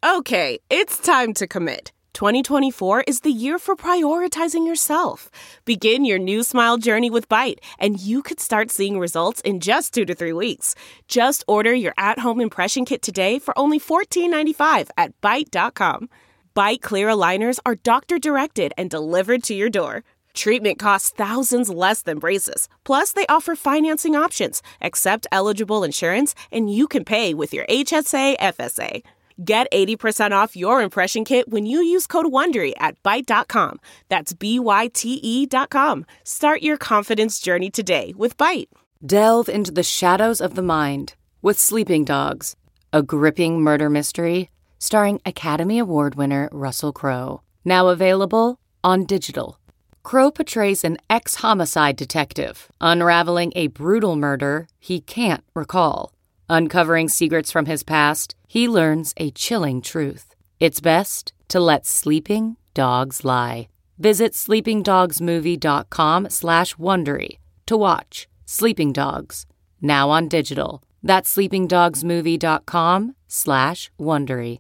Okay, it's time to commit. 2024 is the year for prioritizing yourself. Begin your new smile journey with Byte, and you could start seeing results in just 2 to 3 weeks. Just order your at-home impression kit today for only $14.95 at Byte.com. Byte Clear aligners are doctor-directed and delivered to your door. Treatment costs thousands less than braces. Plus, they offer financing options, accept eligible insurance, and you can pay with your HSA, FSA. Get 80% off your impression kit when you use code WONDERY at Byte.com. That's BYTE.com. Start your confidence journey today with Byte. Delve into the shadows of the mind with Sleeping Dogs, a gripping murder mystery starring Academy Award winner Russell Crowe. Now available on digital. Crowe portrays an ex-homicide detective unraveling a brutal murder he can't recall. Uncovering secrets from his past, he learns a chilling truth. It's best to let sleeping dogs lie. Visit sleepingdogsmovie.com/Wondery to watch Sleeping Dogs, now on digital. That's sleepingdogsmovie.com/Wondery.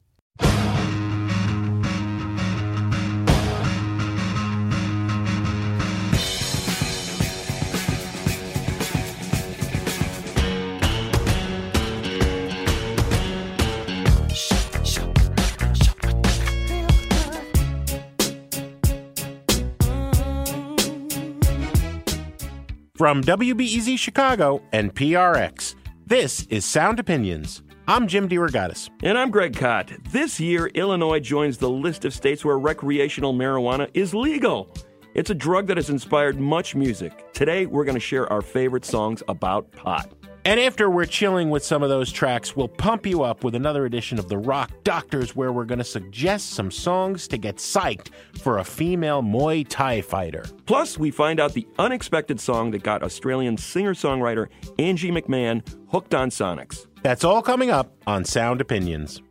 From WBEZ Chicago and PRX, this is Sound Opinions. I'm Jim DeRogatis. And I'm Greg Kot. This year, Illinois joins the list of states where recreational marijuana is legal. It's a drug that has inspired much music. Today, we're going to share our favorite songs about pot. And after we're chilling with some of those tracks, we'll pump you up with another edition of The Rock Doctors, where we're going to suggest some songs to get psyched for a female Muay Thai fighter. Plus, we find out the unexpected song that got Australian singer-songwriter Angie McMahon hooked on Sonics. That's all coming up on Sound Opinions.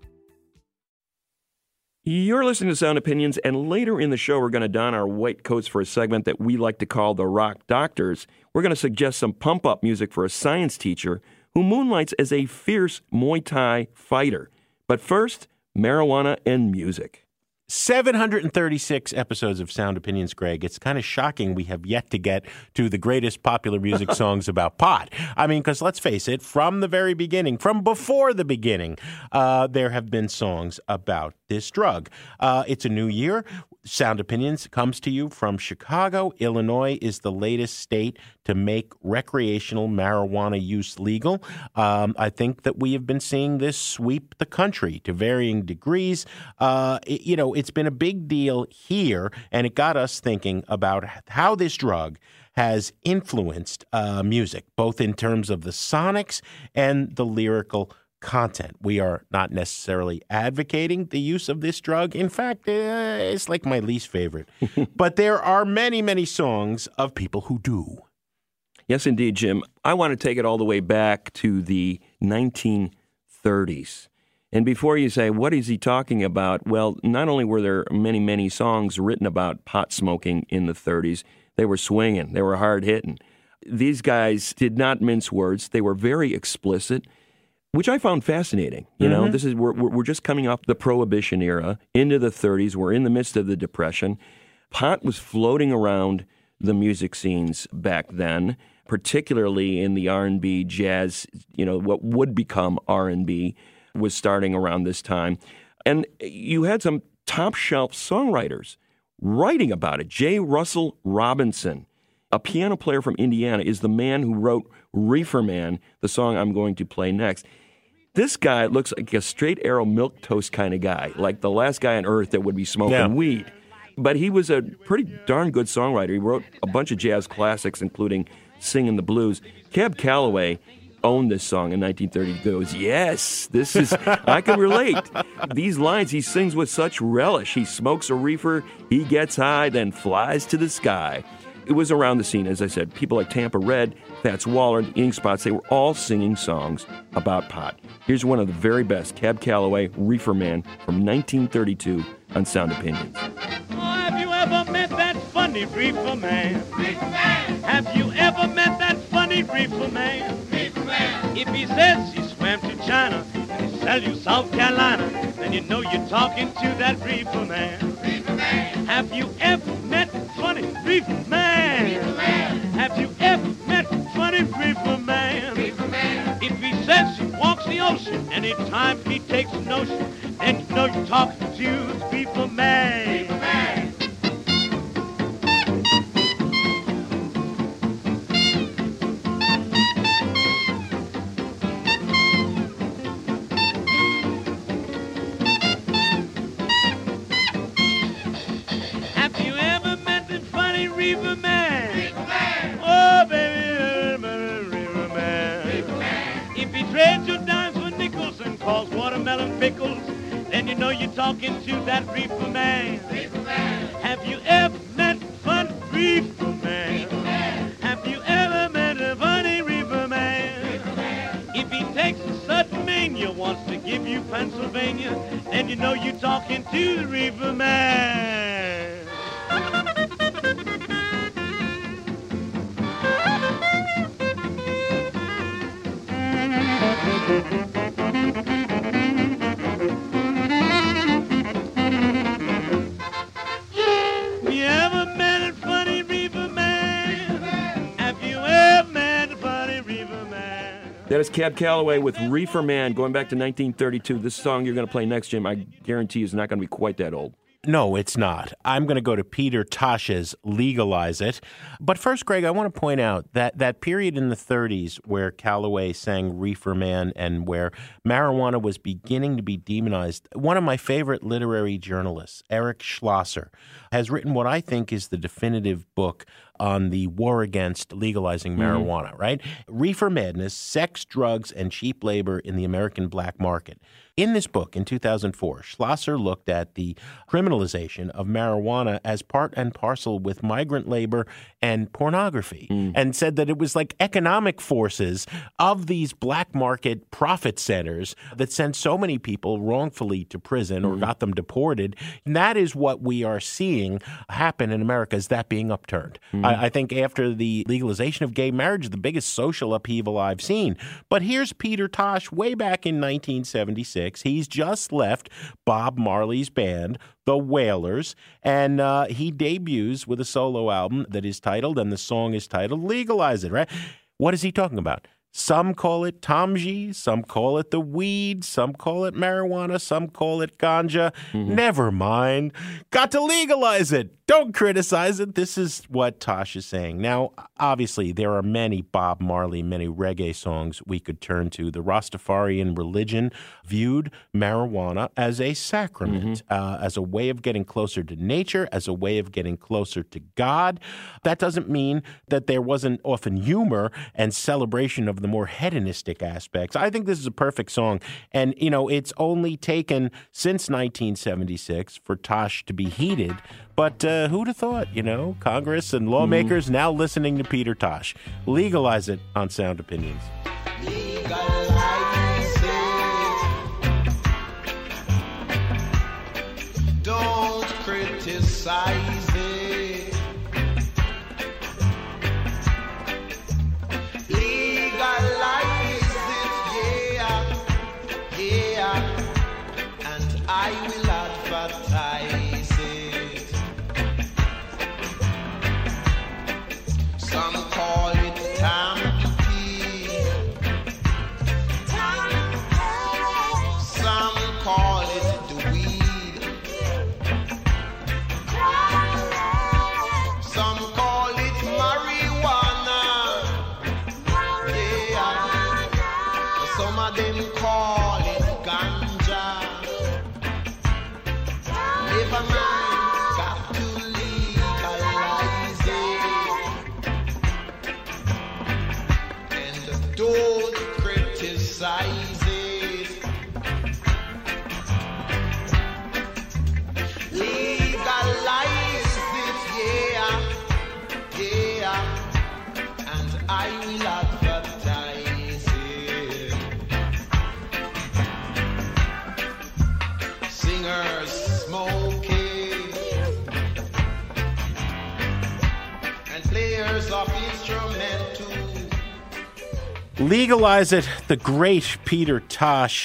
You're listening to Sound Opinions, and later in the show, we're going to don our white coats for a segment that we like to call The Rock Doctors. We're going to suggest some pump-up music for a science teacher who moonlights as a fierce Muay Thai fighter. But first, marijuana and music. 736 episodes of Sound Opinions, Greg. It's kind of shocking we have yet to get to the greatest popular music songs about pot. I mean, because let's face it, from the very beginning, from before the beginning, there have been songs about this drug. It's a new year. Sound Opinions comes to you from Chicago. Illinois is the latest state to make recreational marijuana use legal. I think that we have been seeing this sweep the country to varying degrees. It's been a big deal here, and it got us thinking about how this drug has influenced music, both in terms of the sonics and the lyrical content. We are not necessarily advocating the use of this drug. In fact, it's like my least favorite. But there are many, many songs of people who do. Yes, indeed, Jim. I want to take it all the way back to the 1930s. And before you say, what is he talking about? Well, not only were there many, many songs written about pot smoking in the 30s, they were swinging, they were hard-hitting. These guys did not mince words. They were very explicit, which I found fascinating. You know, this is we're just coming off the Prohibition era into the 30s. We're in the midst of the Depression. Pot was floating around the music scenes back then, particularly in the R&B, jazz, what would become R&B was starting around this time. And you had some top-shelf songwriters writing about it. J. Russell Robinson, a piano player from Indiana, is the man who wrote Reefer Man, the song I'm going to play next. This guy looks like a straight arrow milquetoast kind of guy, like the last guy on earth that would be smoking weed. But he was a pretty darn good songwriter. He wrote a bunch of jazz classics, including Singin' the Blues. Cab Calloway owned this song in 1930. He goes, yes, this is, I can relate. These lines he sings with such relish. He smokes a reefer, he gets high, then flies to the sky. It was around the scene, as I said. People like Tampa Red, Fats Waller, the Ink Spots, they were all singing songs about pot. Here's one of the very best, Cab Calloway, Reefer Man, from 1932 on Sound Opinions. Oh, have you ever met that funny reefer man? Reefer man! Have you ever met that funny reefer man? Reefer man! If he says he swam to China and he sell you South Carolina, then then you know you're talking to that reefer man. Have you ever met funny reefer man? Have you ever met funny reefer man? If he says he walks the ocean, anytime he takes a notion, then you know you're talking to the reefer man. Reefer man. Oh, baby, reefer man. If he trades your dimes for nickels and calls watermelon pickles, then you know you're talking to that reefer man. Have you ever met fun reefer man? Have you ever met a funny reefer man? If he takes a sudden mania, wants to give you Pennsylvania, then you know you're talking to the reefer man. You ever met a funny reefer man? Have you ever met a funny reefer man? That is Cab Calloway with Reefer Man, going back to 1932. This song you're going to play next, Jim, I guarantee is not going to be quite that old. No, it's not. I'm going to go to Peter Tosh's Legalize It. But first, Greg, I want to point out that that period in the 30s where Calloway sang Reefer Man and where marijuana was beginning to be demonized, one of my favorite literary journalists, Eric Schlosser, has written what I think is the definitive book on the war against legalizing marijuana, right? Reefer Madness, Sex, Drugs, and Cheap Labor in the American Black Market. In this book, in 2004, Schlosser looked at the criminalization of marijuana as part and parcel with migrant labor and pornography and said that it was like economic forces of these black market profit centers that sent so many people wrongfully to prison or got them deported. And that is what we are seeing happen in America, is that being upturned. I think after the legalization of gay marriage, the biggest social upheaval I've seen. But here's Peter Tosh way back in 1976. He's just left Bob Marley's band, The Wailers, and he debuts with a solo album that is titled, and the song is titled, Legalize It, right? What is he talking about? Some call it Tomji, some call it the weed, some call it marijuana, some call it ganja. Never mind. Got to legalize it. Don't criticize it. This is what Tosh is saying. Now, obviously, there are many Bob Marley, many reggae songs we could turn to. The Rastafarian religion viewed marijuana as a sacrament, as a way of getting closer to nature, as a way of getting closer to God. That doesn't mean that there wasn't often humor and celebration of the more hedonistic aspects. I think this is a perfect song. And, you know, it's only taken since 1976 for Tosh to be heated. But who'd have thought, you know, Congress and lawmakers now listening to Peter Tosh. Legalize it on Sound Opinions. Legalize it. Don't criticize it. Legalize it, yeah, yeah. And I will advertise it. Some call it Tampi. Some call it the weed. Some call it marijuana. Yeah. Some of them call it ganja. Never mind, got to legalize it. And don't criticize it. Legalize it, yeah, yeah. And I will advertise it. Singers smoking and players of instrumental. Legalize It, the great Peter Tosh.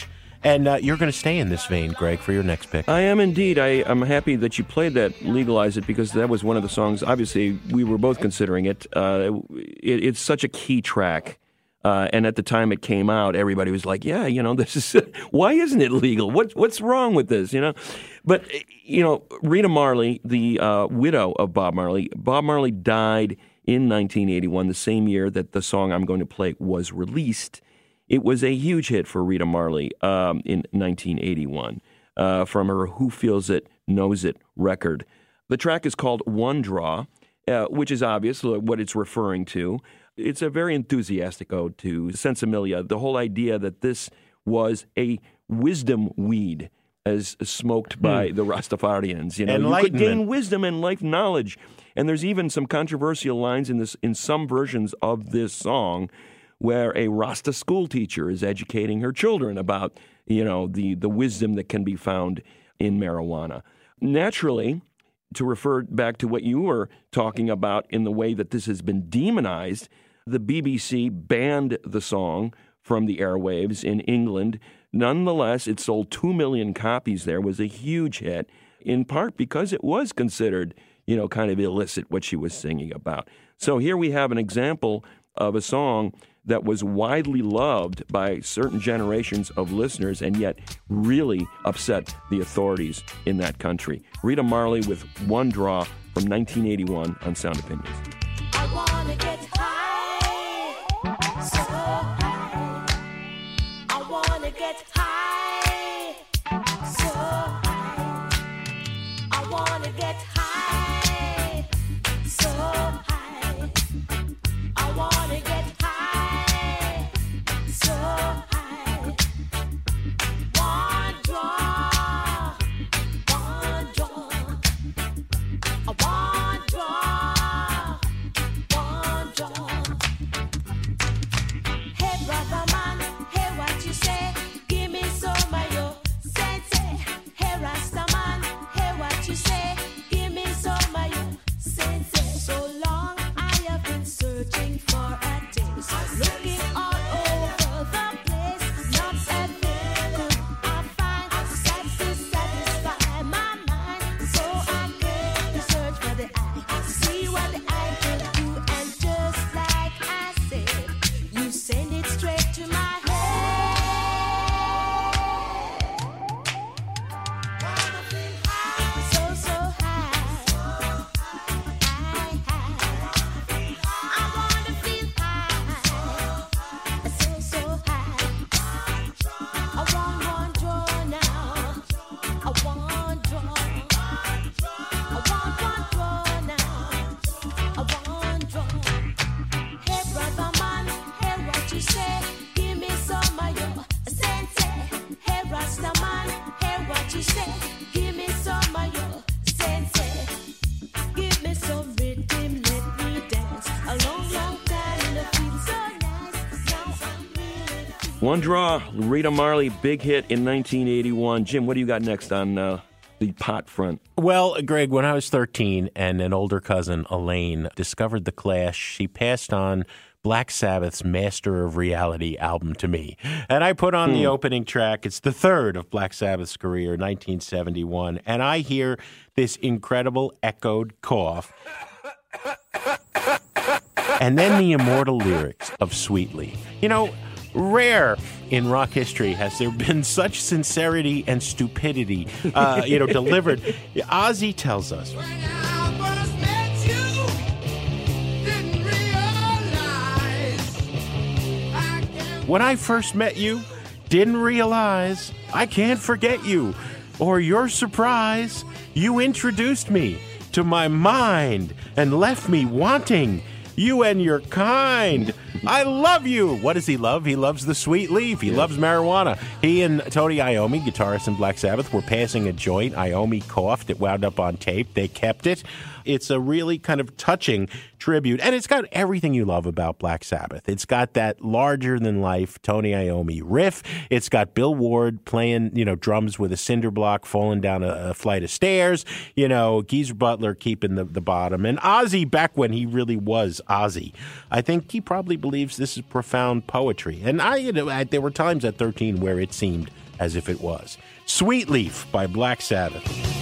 And you're going to stay in this vein, Greg, for your next pick. I am indeed. I'm happy that you played that Legalize It, because that was one of the songs, obviously, we were both considering it. It's such a key track. And at the time it came out, everybody was like, yeah, this is, why isn't it legal? What's wrong with this, But, Rita Marley, the widow of Bob Marley died in 1981, the same year that the song I'm going to play was released. It was a huge hit for Rita Marley in 1981 from her Who Feels It, Knows It record. The track is called One Draw, which is obvious what it's referring to. It's a very enthusiastic ode to Sensimilia, the whole idea that this was a wisdom weed as smoked by the Rastafarians. You could gain wisdom and life knowledge. And there's even some controversial lines in some versions of this song where a Rasta school teacher is educating her children about, the wisdom that can be found in marijuana. Naturally, to refer back to what you were talking about in the way that this has been demonized, the BBC banned the song from the airwaves in England. Nonetheless, it sold 2 million copies there, was a huge hit, in part because it was considered, kind of illicit what she was singing about. So here we have an example of a song that was widely loved by certain generations of listeners and yet really upset the authorities in that country. Rita Marley with One Draw from 1981 on Sound Opinions. I wanna get high, so high. I wanna get high, so high. I wanna get high, so high. I wanna get high, so high. One draw, one draw. I want draw, one draw. Hey brother man, hey what you say? Give me some of your sense. Hey Rasta man, hey what you say? Give me some of your sense. So long I have been searching for a taste, looking all over the place. Not a thing could I find satisfy my mind. So I came to search for the eye, see what the eye can do, and just like I said, you send it straight to my head. So high, high, high. I wanna feel high, so high. I want one draw now. I want draw. I want one draw now. I want draw. Hey brother man, hey what you say? Give me some of your sense. Hey Rasta man, hey what you say? Give me some of your sense. Give me some rhythm, let me dance. A long, long time and it feels so nice. Now I'm really feeling. One Draw, Rita Marley, big hit in 1981. Jim, what do you got next on the pot front? Well, Greg, when I was 13 and an older cousin, Elaine, discovered The Clash, she passed on Black Sabbath's Master of Reality album to me. And I put on the opening track. It's the third of Black Sabbath's career, 1971. And I hear this incredible echoed cough. And then the immortal lyrics of Sweetly. Rare in rock history has there been such sincerity and stupidity, delivered. Ozzy tells us, when I first met you, didn't realize I can't forget you or your surprise. You introduced me to my mind and left me wanting you and your kind. I love you. What does he love? He loves the sweet leaf. He loves marijuana. He and Tony Iommi, guitarist in Black Sabbath, were passing a joint. Iommi coughed. It wound up on tape. They kept it. It's a really kind of touching tribute, and it's got everything you love about Black Sabbath. It's got that larger-than-life Tony Iommi riff. It's got Bill Ward playing, drums with a cinder block falling down a flight of stairs. Geezer Butler keeping the bottom. And Ozzy, back when he really was Ozzy, I think he probably believes this is profound poetry. And there were times at 13 where it seemed as if it was. Sweet Leaf by Black Sabbath.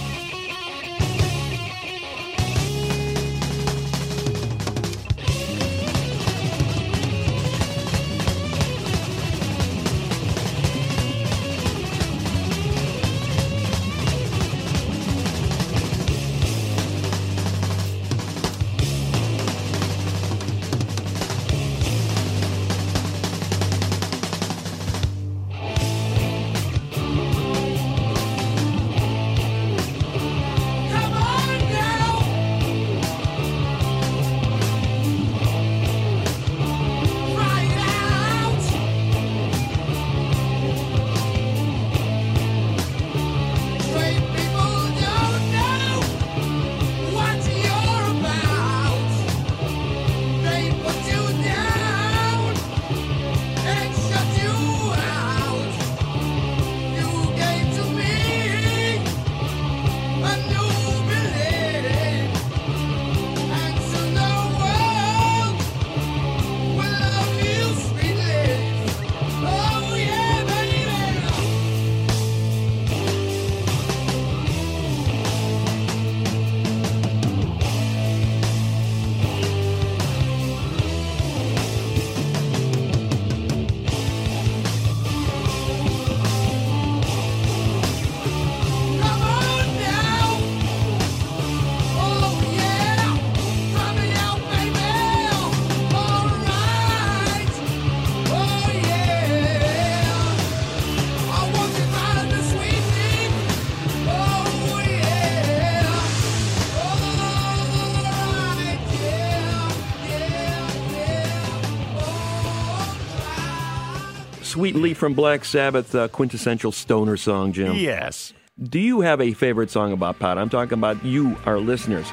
Sweet Leaf from Black Sabbath, quintessential stoner song, Jim. Yes. Do you have a favorite song about pot? I'm talking about you, our listeners.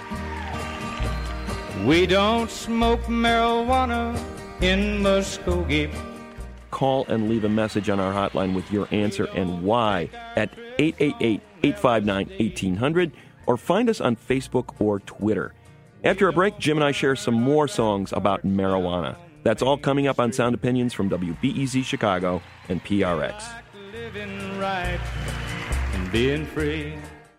We don't smoke marijuana in Muskogee. Call and leave a message on our hotline with your answer and why at 888-859-1800 or find us on Facebook or Twitter. After a break, Jim and I share some more songs about marijuana. That's all coming up on Sound Opinions from WBEZ Chicago and PRX. Living right and being free.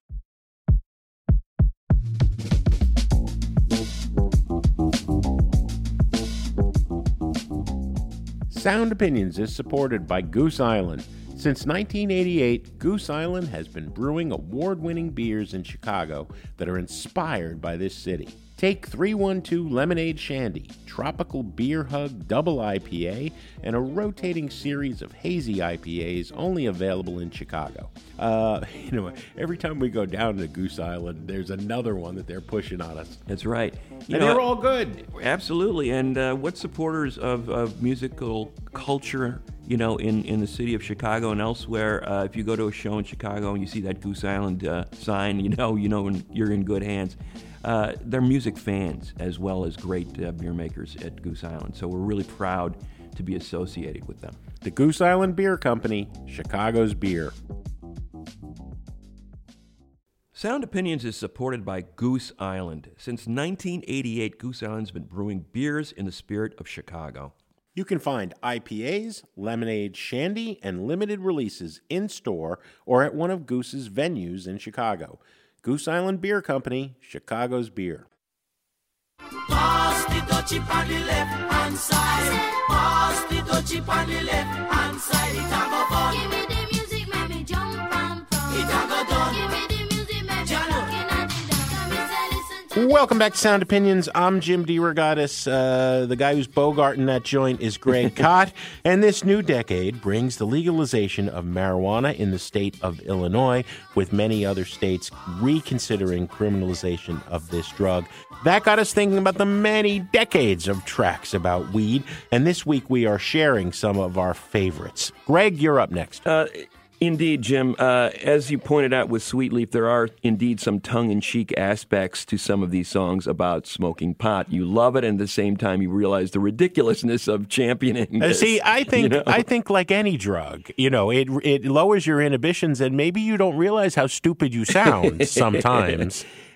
Sound Opinions is supported by Goose Island. Since 1988, Goose Island has been brewing award-winning beers in Chicago that are inspired by this city. Take 312 Lemonade Shandy, Tropical Beer Hug Double IPA, and a rotating series of hazy IPAs only available in Chicago. Every time we go down to Goose Island, there's another one that they're pushing on us. That's right. And they're all good. Absolutely. And what supporters of musical culture, in the city of Chicago and elsewhere, if you go to a show in Chicago and you see that Goose Island sign, when you're in good hands. They're music fans as well as great beer makers at Goose Island. So we're really proud to be associated with them. The Goose Island Beer Company, Chicago's beer. Sound Opinions is supported by Goose Island. Since 1988, Goose Island's been brewing beers in the spirit of Chicago. You can find IPAs, lemonade, shandy, and limited releases in-store or at one of Goose's venues in Chicago. Goose Island Beer Company, Chicago's beer. Pass the dutchie on the left-hand side. Pass the dutchie on the left-hand side. It a go fun. Give me the music, make me jump and prance. It a go done. Give me the music, make me looking at the dance. Come and say, listen to Welcome back to Sound Opinions. I'm Jim DeRogatis. The guy who's bogarting that joint is Greg Kot. And this new decade brings the legalization of marijuana in the state of Illinois, with many other states reconsidering criminalization of this drug. That got us thinking about the many decades of tracks about weed. And this week we are sharing some of our favorites. Greg, you're up next. Indeed, Jim. As you pointed out with Sweet Leaf, there are indeed some tongue-in-cheek aspects to some of these songs about smoking pot. You love it, and at the same time, you realize the ridiculousness of championing this. See, I think like any drug, it lowers your inhibitions, and maybe you don't realize how stupid you sound sometimes.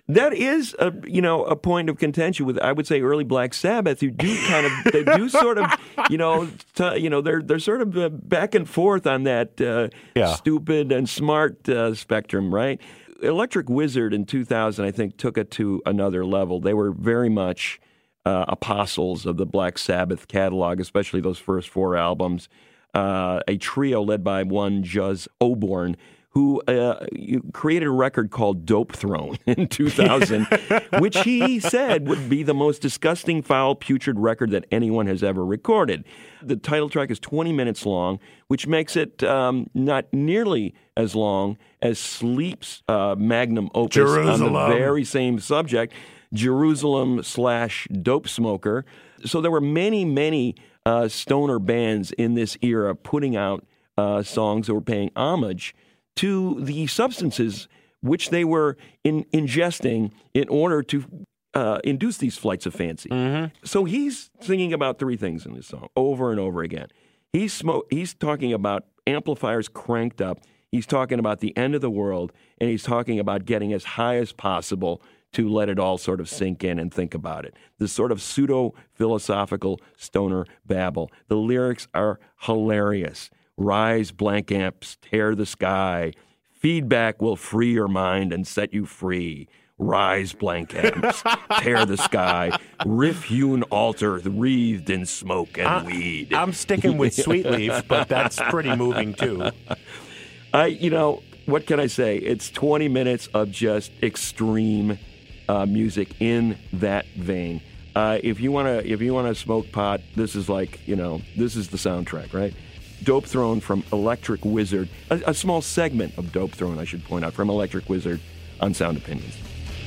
That is a point of contention with, I would say, early Black Sabbath, who do they do sort of they're sort of back and forth on that stupid and smart spectrum, right? Electric Wizard in 2000, I think, took it to another level. They were very much apostles of the Black Sabbath catalog, especially those first 4 albums. A trio led by one Juz Oborn, who created a record called Dope Throne in 2000, which he said would be the most disgusting, foul, putrid record that anyone has ever recorded. The title track is 20 minutes long, which makes it not nearly as long as Sleep's magnum opus Jerusalem. on the very same subject, Jerusalem/Dope Smoker. So there were many, many stoner bands in this era putting out songs that were paying homage to the substances which they were ingesting in order to induce these flights of fancy. Mm-hmm. So he's singing about 3 things in this song over and over again. He's talking about amplifiers cranked up. He's talking about the end of the world, and he's talking about getting as high as possible to let it all sort of sink in and think about it. This sort of pseudo-philosophical stoner babble. The lyrics are hilarious. Rise, blank amps, tear the sky. Feedback will free your mind and set you free. Rise, blank amps, tear the sky. Riff-hewn altar wreathed in smoke and weed. I'm sticking with Sweet Leaf, but that's pretty moving too. What can I say? It's 20 minutes of just extreme music in that vein. If you wanna smoke pot, this is this is the soundtrack, right? Dope Throne from Electric Wizard, a small segment of Dope Throne, I should point out, from Electric Wizard on Sound Opinions.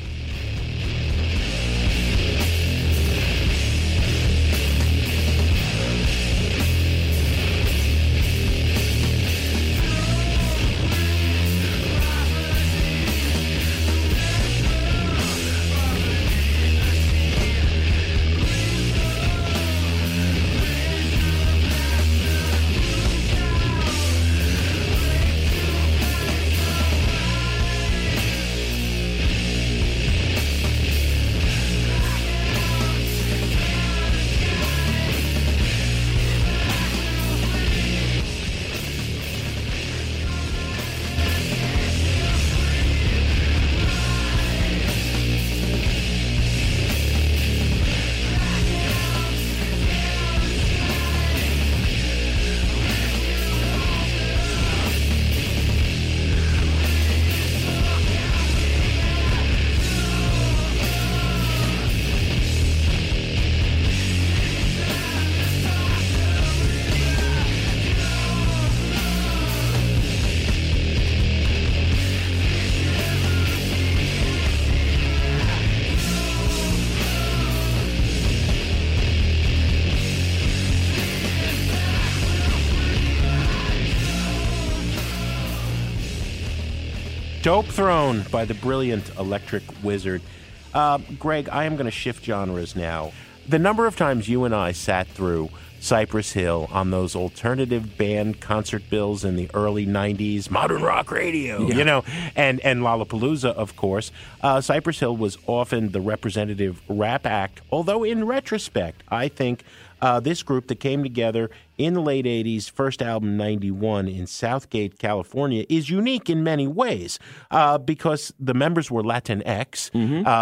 Dope Throne by the brilliant Electric Wizard. Greg, I am going to shift genres now. The number of times you and I sat through Cypress Hill on those alternative band concert bills in the early 90s, modern rock radio, and Lollapalooza, of course. Cypress Hill was often the representative rap act, although in retrospect, I think this group that came together in the late 80s, first album 91 in Southgate, California, is unique in many ways because the members were Latinx,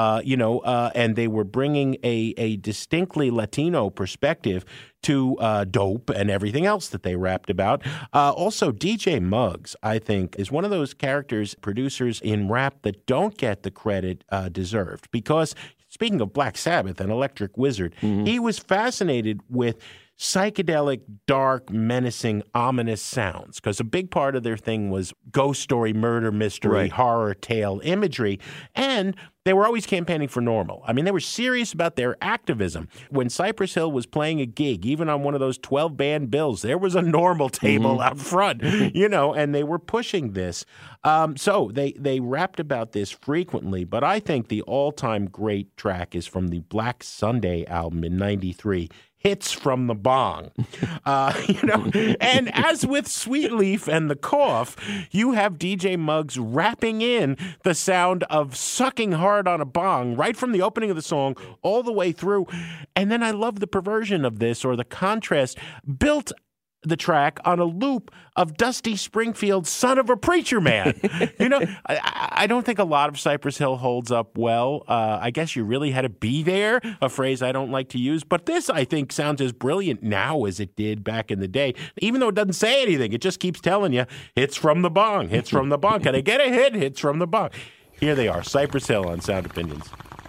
and they were bringing a distinctly Latino perspective to dope and everything else that they rapped about. Also, DJ Muggs, I think, is one of those characters, producers in rap that don't get the credit deserved because, speaking of Black Sabbath and Electric Wizard, he was fascinated with psychedelic, dark, menacing, ominous sounds because a big part of their thing was ghost story, murder mystery, horror tale imagery, and they were always campaigning for normal. I mean, they were serious about their activism. When Cypress Hill was playing a gig, even on one of those 12-band bills, there was a normal table out front, and they were pushing this. So they rapped about this frequently, but I think the all-time great track is from the Black Sunday album in 93, hits from the bong. And as with Sweet Leaf and the Cough, you have DJ Muggs rapping in the sound of sucking hard on a bong right from the opening of the song all the way through. And then I love the perversion of this, or the contrast, built the track on a loop of Dusty Springfield's Son of a Preacher Man. I don't think a lot of Cypress Hill holds up well. I guess you really had to be there, a phrase I don't like to use. But this, I think, sounds as brilliant now as it did back in the day. Even though it doesn't say anything, it just keeps telling you, hits from the bong, hits from the bong. Can I get a hit? Hits from the bong. Here they are, Cypress Hill on Sound Opinions.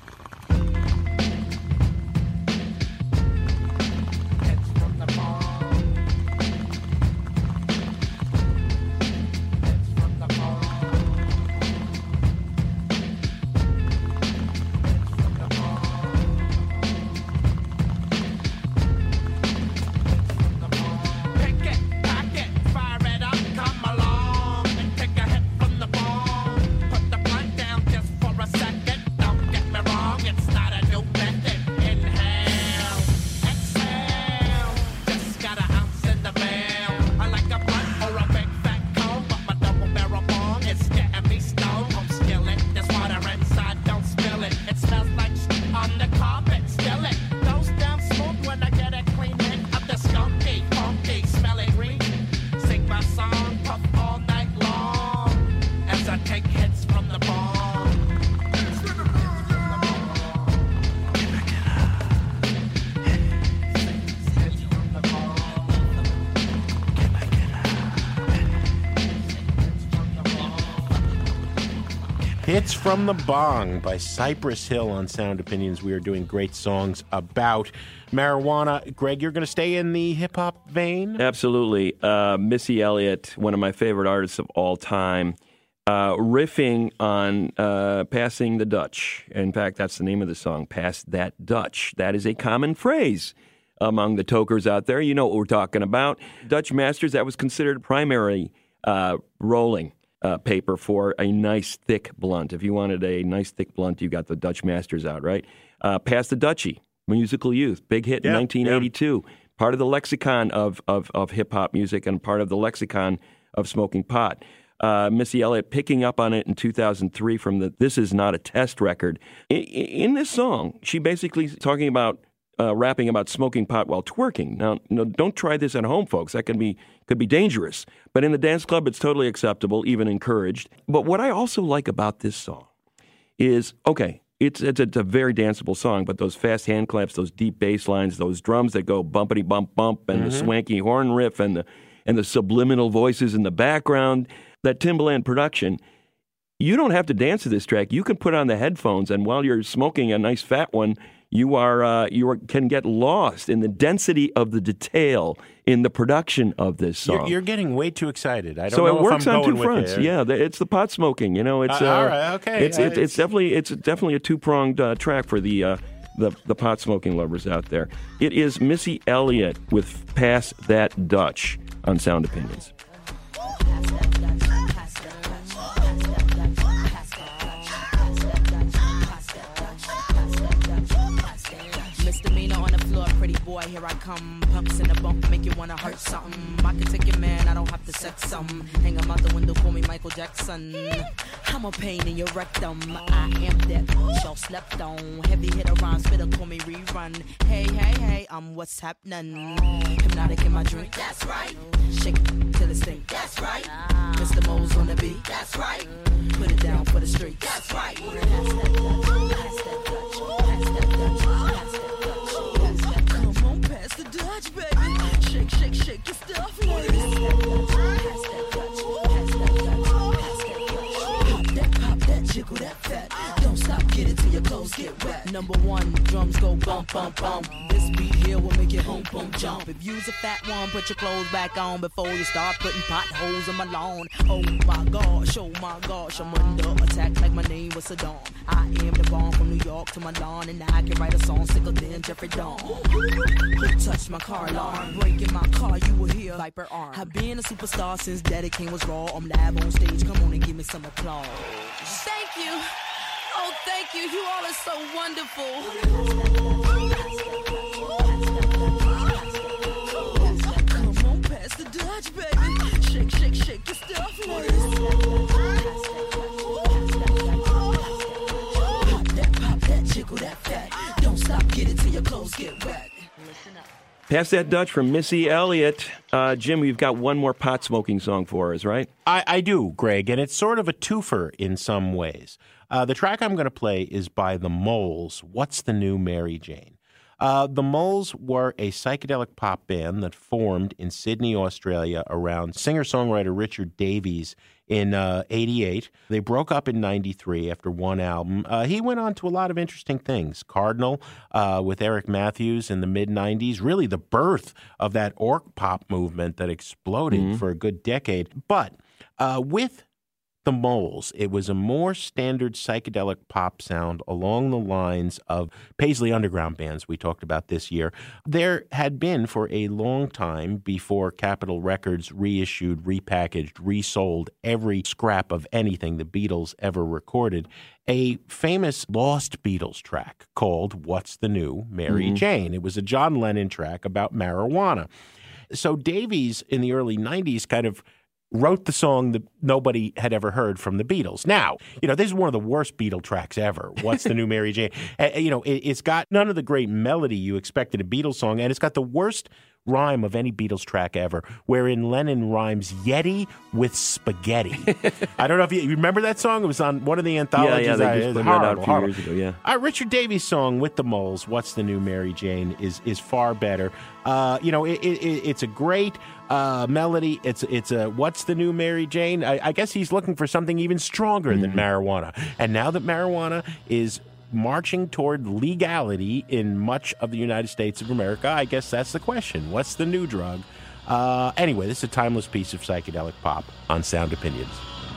Hits from the Bong by Cypress Hill on Sound Opinions. We are doing great songs about marijuana. Greg, you're going to stay in the hip-hop vein? Absolutely. Missy Elliott, one of my favorite artists of all time, riffing on Passing the Dutch. In fact, that's the name of the song, Pass That Dutch. That is a common phrase among the tokers out there. You know what we're talking about. Dutch Masters, that was considered primary rolling paper for a nice thick blunt. If you wanted a nice thick blunt, you got the Dutch Masters out, right? Pass the Dutchie, Musical Youth, big hit in 1982. Yeah. Part of the lexicon of hip-hop music and part of the lexicon of smoking pot. Missy Elliott picking up on it in 2003 from the This Is Not a Test record. In this song, she basically is talking about rapping about smoking pot while twerking. Now, don't try this at home, folks. That could be dangerous. But in the dance club, it's totally acceptable, even encouraged. But what I also like about this song is, okay, it's a very danceable song, but those fast hand claps, those deep bass lines, those drums that go bumpity bump bump, and the swanky horn riff, and the subliminal voices in the background, that Timbaland production. You don't have to dance to this track. You can put on the headphones, and while you're smoking a nice fat one, you can get lost in the density of the detail in the production of this song. You're getting way too excited. I don't so know it works if I'm on going two fronts. with it. Yeah, it's the pot smoking. It's all right, okay. It's definitely a two-pronged track for the pot smoking lovers out there. It is Missy Elliott with Pass That Dutch on Sound Opinions. Boy, here I come, pumps in the bump, make you wanna hurt something. I can take your man, I don't have to set some. Hang him out the window, call me Michael Jackson. I'm a pain in your rectum. I am that show slept on. Heavy hit around, spitter, call me rerun. Hey, I'm what's happening. Hypnotic in my drink, that's right. Shake it till it stink, that's right. Mr. Mo's on the beat, that's right. Put it down for the street, that's right. Pass that Dutch, pass that Dutch, pass that Dutch, pass that Dutch. Pass the Dutch, baby. Shake your stuff, ladies. Pass that Dutch, pass that Dutch, pass that Dutch. Pop that, jiggle that fat. Don't stop, get it till your clothes get wet. Number one, drums go bump, bump, bump. This beat here will make it boom, boom, jump. If you's a fat one, put your clothes back on before you start putting potholes in my lawn. Oh my gosh, I'm under attack like my name was Saddam. I am the bomb from New York to Milan, and I can write a song sicker than Jeffrey Dawn. Who touched my car alarm? Breaking my car, you will hear Viper arm. I've been a superstar since Daddy King was raw. I'm live on stage, come on and give me some applause. Thank you. Oh, thank you. You all are so wonderful. Pass that Dutch from Missy Elliott. Jim, you've got one more pot smoking song for us, right? I do, Greg, and it's sort of a twofer in some ways. The track I'm going to play is by The Moles, What's the New Mary Jane? The Moles were a psychedelic pop band that formed in Sydney, Australia around singer-songwriter Richard Davies in 88. They broke up in 93 after one album. He went on to a lot of interesting things. Cardinal with Eric Matthews in the mid-90s, really the birth of that orc pop movement that exploded for a good decade. But with The Moles, it was a more standard psychedelic pop sound along the lines of Paisley Underground bands we talked about this year. There had been for a long time before Capitol Records reissued, repackaged, resold every scrap of anything the Beatles ever recorded, a famous lost Beatles track called What's the New Mary Jane? It was a John Lennon track about marijuana. So Davies in the early 90s kind of wrote the song that nobody had ever heard from the Beatles. Now, this is one of the worst Beatle tracks ever. What's the New Mary Jane? It's got none of the great melody you expect in a Beatles song, and it's got the worst rhyme of any Beatles track ever, wherein Lennon rhymes Yeti with spaghetti. I don't know if you remember that song. It was on one of the anthologies. Yeah, they just put that out a few years ago, yeah. Richard Davies' song with the Moles, What's the New Mary Jane, is far better. It's a great melody. It's a What's the New Mary Jane? I guess he's looking for something even stronger than marijuana. And now that marijuana is marching toward legality in much of the United States of America, I guess that's the question. What's the new drug? Anyway, this is a timeless piece of psychedelic pop on Sound Opinions.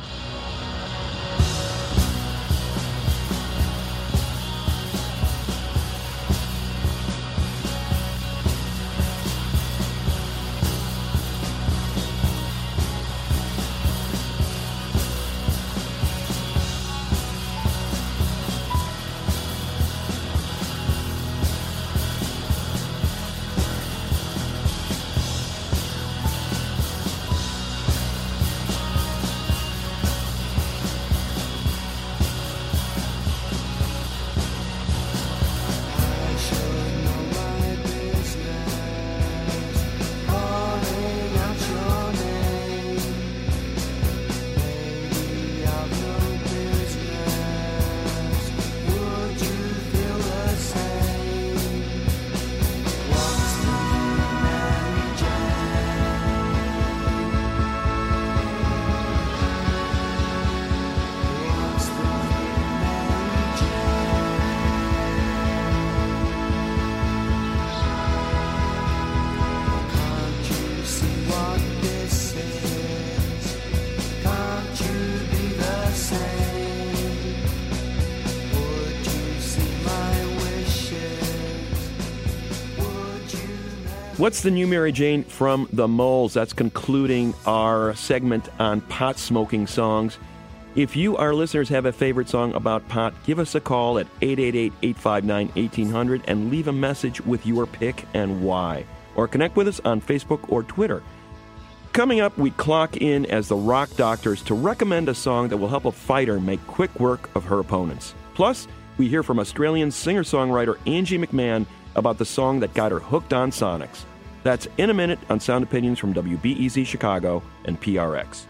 What's the New Mary Jane from The Moles? That's concluding our segment on pot smoking songs. If you, our listeners, have a favorite song about pot, give us a call at 888-859-1800 and leave a message with your pick and why. Or connect with us on Facebook or Twitter. Coming up, we clock in as the Rock Doctors to recommend a song that will help a fighter make quick work of her opponents. Plus, we hear from Australian singer-songwriter Angie McMahon about the song that got her hooked on Sonics. That's in a minute on Sound Opinions from WBEZ Chicago and PRX.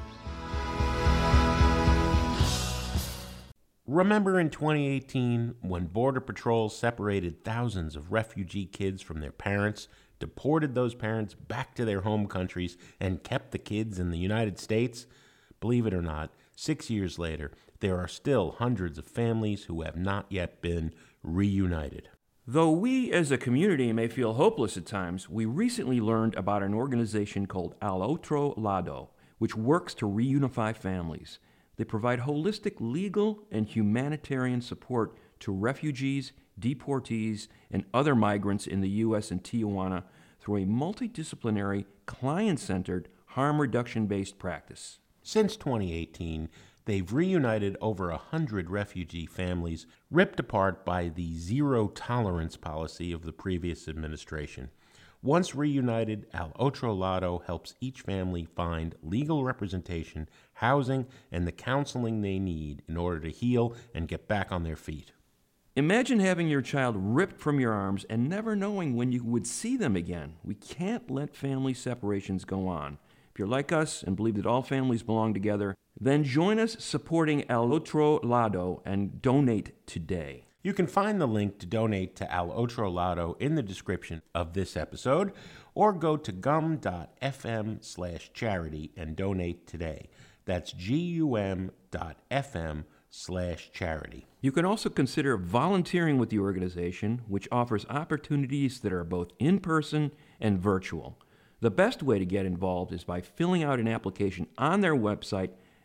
Remember in 2018 when Border Patrol separated thousands of refugee kids from their parents, deported those parents back to their home countries, and kept the kids in the United States? Believe it or not, 6 years later, there are still hundreds of families who have not yet been reunited. Though we as a community may feel hopeless at times, we recently learned about an organization called Al Otro Lado, which works to reunify families. They provide holistic legal and humanitarian support to refugees, deportees, and other migrants in the U.S. and Tijuana through a multidisciplinary, client-centered, harm reduction-based practice. Since 2018, they've reunited over 100 refugee families ripped apart by the zero-tolerance policy of the previous administration. Once reunited, Al Otro Lado helps each family find legal representation, housing, and the counseling they need in order to heal and get back on their feet. Imagine having your child ripped from your arms and never knowing when you would see them again. We can't let family separations go on. If you're like us and believe that all families belong together, then join us supporting Al Otro Lado and donate today. You can find the link to donate to Al Otro Lado in the description of this episode, or go to gum.fm/charity and donate today. That's gum.fm/charity. You can also consider volunteering with the organization, which offers opportunities that are both in-person and virtual. The best way to get involved is by filling out an application on their website,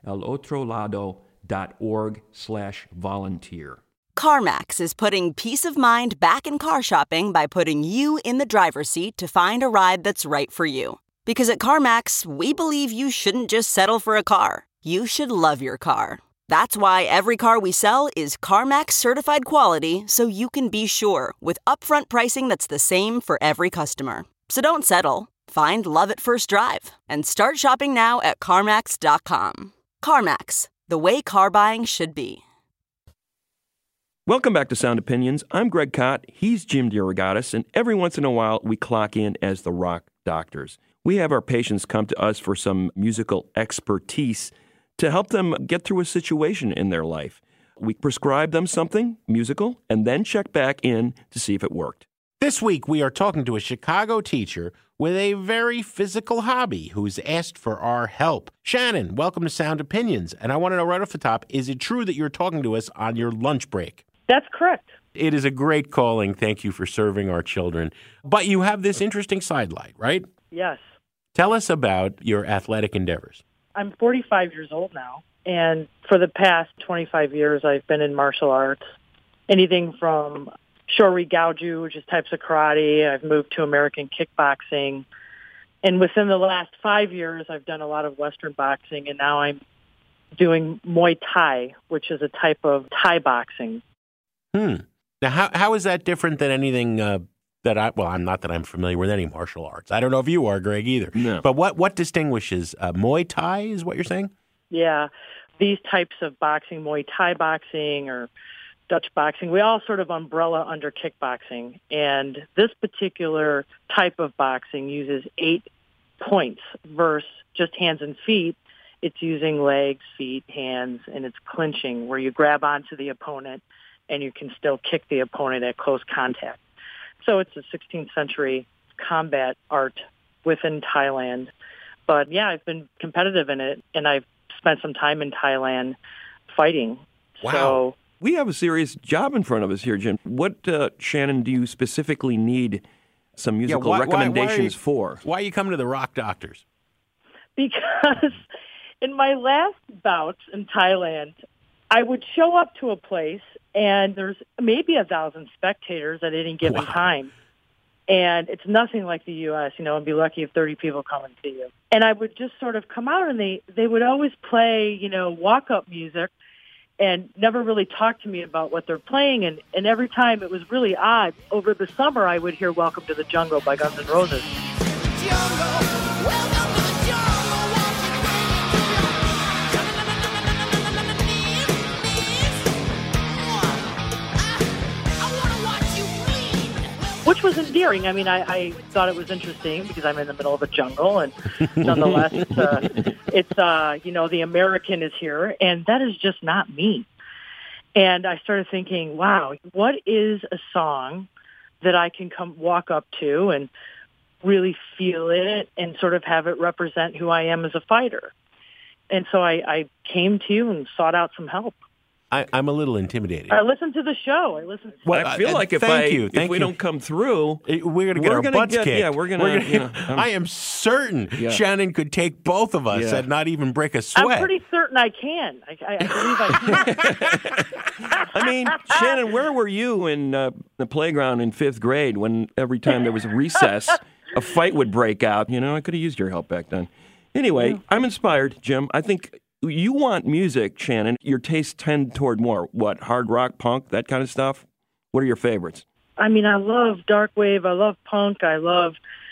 alotrolado.org/volunteer. CarMax is putting peace of mind back in car shopping by putting you in the driver's seat to find a ride that's right for you. Because at CarMax, we believe you shouldn't just settle for a car. You should love your car. That's why every car we sell is CarMax certified quality, so you can be sure with upfront pricing that's the same for every customer. So don't settle. Find love at first drive and start shopping now at CarMax.com. CarMax, the way car buying should be. Welcome back to Sound Opinions. I'm Greg Kot. He's Jim DeRogatis, and every once in a while we clock in as the Rock Doctors. We have our patients come to us for some musical expertise to help them get through a situation in their life. We prescribe them something musical and then check back in to see if it worked. This week, we are talking to a Chicago teacher with a very physical hobby who's asked for our help. Shannon, welcome to Sound Opinions. And I want to know right off the top, is it true that you're talking to us on your lunch break? That's correct. It is a great calling. Thank you for serving our children. But you have this interesting sidelight, right? Yes. Tell us about your athletic endeavors. I'm 45 years old now, and for the past 25 years, I've been in martial arts. Anything from Shori Gaoju, which is types of karate. I've moved to American kickboxing. And within the last 5 years, I've done a lot of Western boxing, and now I'm doing Muay Thai, which is a type of Thai boxing. Now, how is that different than anything I'm not that I'm familiar with any martial arts. I don't know if you are, Greg, either. No. But what distinguishes Muay Thai is what you're saying? Yeah. These types of boxing, Muay Thai boxing or Dutch boxing, we all sort of umbrella under kickboxing. And this particular type of boxing uses 8 points versus just hands and feet. It's using legs, feet, hands, and it's clinching where you grab onto the opponent and you can still kick the opponent at close contact. So it's a 16th century combat art within Thailand. But yeah, I've been competitive in it, and I've spent some time in Thailand fighting. Wow. So We have a serious job in front of us here, Jim. What, Shannon, do you specifically need some musical recommendations for? Why are you coming to the Rock Doctors? Because in my last bouts in Thailand, I would show up to a place and there's maybe 1,000 spectators at any given time. And it's nothing like the U.S., and be lucky if 30 people come and see you. And I would just sort of come out and they would always play, walk-up music and never really talk to me about what they're playing. And every time it was really odd. Over the summer, I would hear Welcome to the Jungle by Guns N' Roses. Which was endearing. I mean, I thought it was interesting because I'm in the middle of a jungle, and nonetheless, it's the American is here, and that is just not me. And I started thinking, wow, what is a song that I can walk up to and really feel it and sort of have it represent who I am as a fighter? And so I came to you and sought out some help. I'm a little intimidated. I listened to the show. I feel like if we don't come through, we're going to get our butts kicked. Yeah, wewe're going to. I am certain Shannon could take both of us and not even break a sweat. I'm pretty certain I can. I believe I can. I mean, Shannon, where were you in the playground in 5th grade when every time there was a recess, a fight would break out? I could have used your help back then. Anyway, I'm inspired, Jim. I think you want music, Shannon. Your tastes tend toward more, hard rock, punk, that kind of stuff? What are your favorites? I mean, I love dark wave. I love punk. I love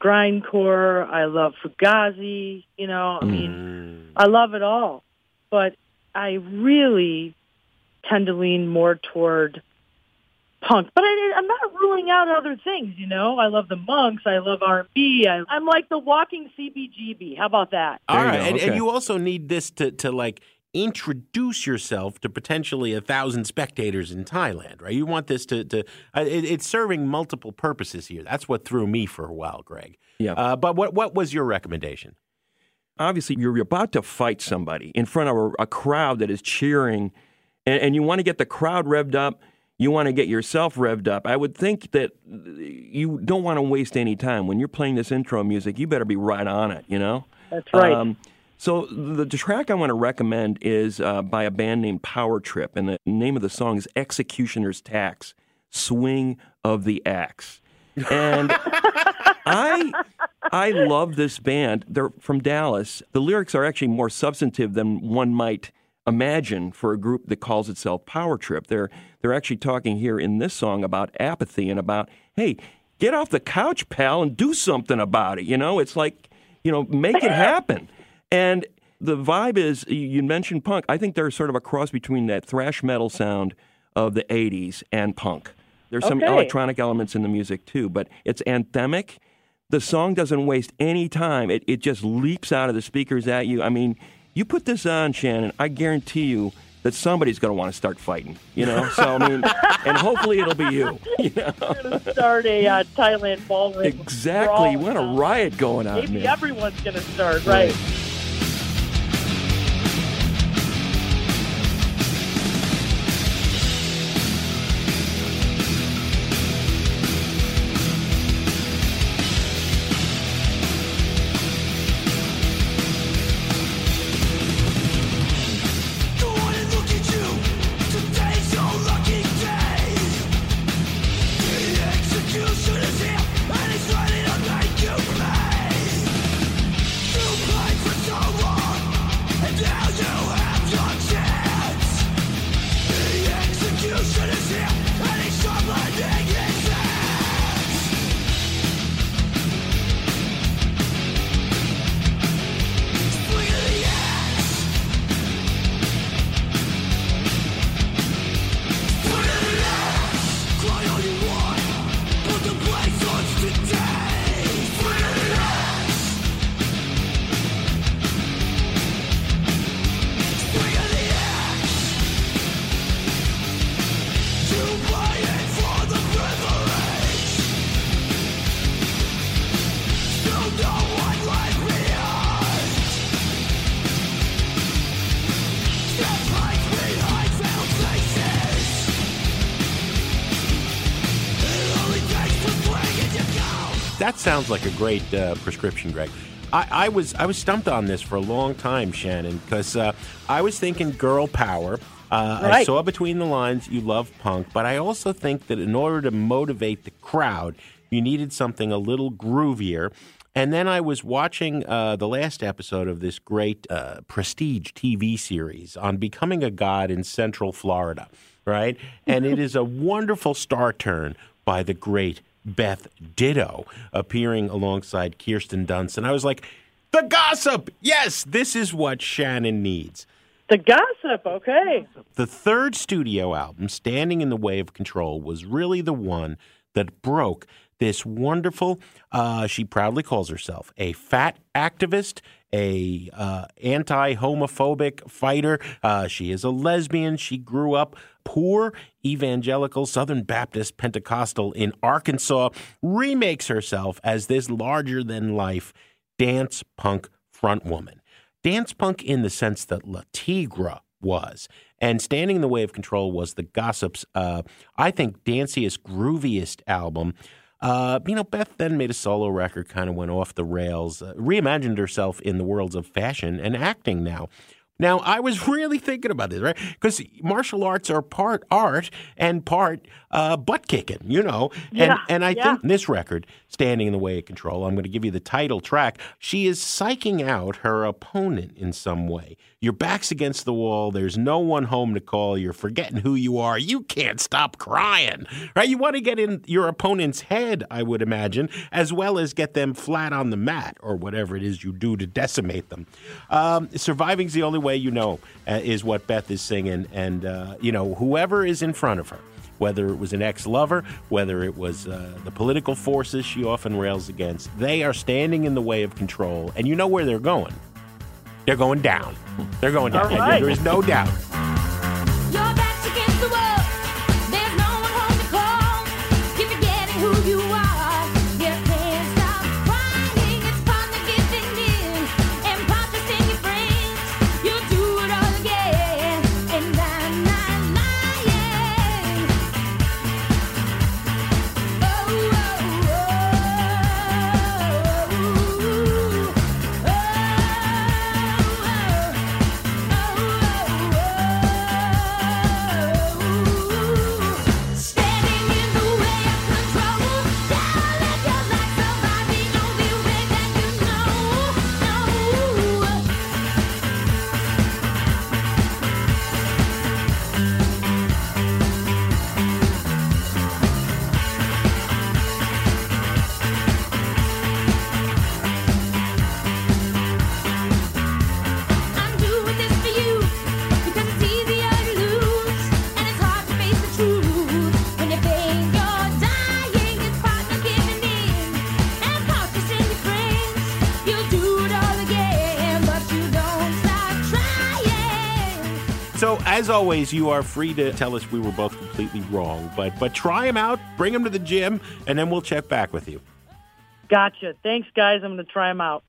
grindcore. I love Fugazi. You know, I mean, I love it all. But I really tend to lean more toward punk. But I'm not ruling out other things, you know. I love the Monks. I love R&B. I'm like the walking CBGB. How about that? All right. And you also need this to like introduce yourself to potentially 1,000 spectators in Thailand, right? You want this it's serving multiple purposes here. That's what threw me for a while, Greg. Yeah. But what was your recommendation? Obviously, you're about to fight somebody in front of a crowd that is cheering, and you want to get the crowd revved up. You want to get yourself revved up. I would think that you don't want to waste any time. When you're playing this intro music, you better be right on it, you know? That's right. So the track I want to recommend is by a band named Power Trip, and the name of the song is Executioner's Tax, Swing of the Axe. And I love this band. They're from Dallas. The lyrics are actually more substantive than one might imagine for a group that calls itself Power Trip. They're actually talking here in this song about apathy and about, hey, get off the couch, pal, and do something about it. You know, it's like, you know, make it happen. And the vibe is, you mentioned punk. I think there's sort of a cross between that thrash metal sound of the 80s and punk. There's some electronic elements in the music, too, but it's anthemic. The song doesn't waste any time. It just leaps out of the speakers at you. I mean, you put this on, Shannon, I guarantee you that somebody's going to want to start fighting, you know? So, I mean, and hopefully it'll be you. You know? We're going to start a Thailand ballroom. Exactly. You want a riot going on, Maybe man. everyone's going to start, right? That sounds like a great prescription, Greg. I was stumped on this for a long time, Shannon, because I was thinking girl power. Right. I saw between the lines you love punk, but I also think that in order to motivate the crowd, you needed something a little groovier. And then I was watching the last episode of this great prestige TV series on becoming a god in Central Florida, right? And it is a wonderful star turn by the great Beth Ditto appearing alongside Kirsten Dunst. And I was like, the gossip! Yes, this is what Shannon needs. The gossip, okay. The third studio album, Standing in the Way of Control, was really the one that broke this wonderful, she proudly calls herself a fat activist, a anti-homophobic fighter. She is a lesbian. She grew up poor, evangelical, Southern Baptist Pentecostal in Arkansas, remakes herself as this larger-than-life dance punk frontwoman. Dance punk in the sense that La Tigra was. And Standing in the Way of Control was the Gossip's, I think, danciest, grooviest album. Beth then made a solo record, kind of went off the rails, reimagined herself in the worlds of fashion and acting now. Now, I was really thinking about this, right? Because martial arts are part art and part butt kicking, you know. And I think this record, Standing in the Way of Control, I'm going to give you the title track. She is psyching out her opponent in some way. Your back's against the wall. There's no one home to call. You're forgetting who you are. You can't stop crying, right? You want to get in your opponent's head, I would imagine, as well as get them flat on the mat or whatever it is you do to decimate them. Surviving's the only way you know, is what Beth is singing. And, you know, whoever is in front of her, whether it was an ex-lover, whether it was the political forces she often rails against, they are standing in the way of control. And you know where they're going. They're going down. They're going down. Right. There is no doubt. Your back's against the wall. There's no one home to call. You're forgetting who you are. You can't stop crying. It's fun to giving in and practicing your friends. You'll do it all again, and I'm not lying. Standing in the way of control. Don't let your life somebody know the way that you know. I'm doing this for you because it's easier to lose and it's hard to face the truth. When you think you're dying, it's partner giving in and practicing your friends. You'll do it all again, but you don't stop trying. So, as always, you are free to tell us we were both completely wrong. But try them out, bring them to the gym, and then we'll check back with you. Gotcha. Thanks, guys. I'm going to try them out.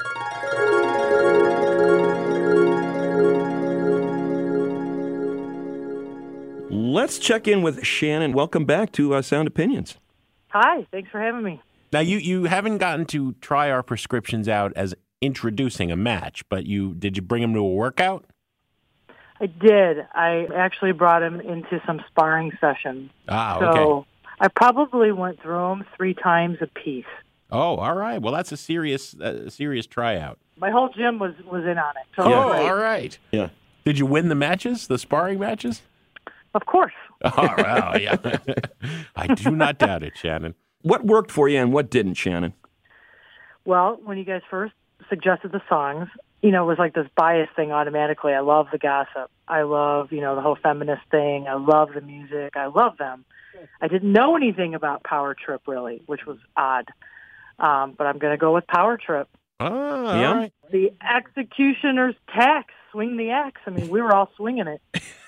Let's check in with Shannon. Welcome back to Sound Opinions. Hi. Thanks for having me. Now, you haven't gotten to try our prescriptions out as introducing a match, but did you bring them to a workout? I did. I actually brought him into some sparring sessions. Okay. So I probably went through them 3 times a piece. Oh, all right. Well, that's a serious tryout. My whole gym was in on it. So Oh, great. all right. Yeah. Did you win the matches, the sparring matches? Of course. Oh, wow, yeah. I do not doubt it, Shannon. What worked for you and what didn't, Shannon? Well, when you guys first suggested the songs, you know, it was like this bias thing automatically. I love the gossip. I love, you know, the whole feminist thing. I love the music. I love them. I didn't know anything about Power Trip, really, which was odd. But I'm going to go with Power Trip. Oh, Yeah? all right. The executioner's tax, swing the axe. I mean, we were all swinging it.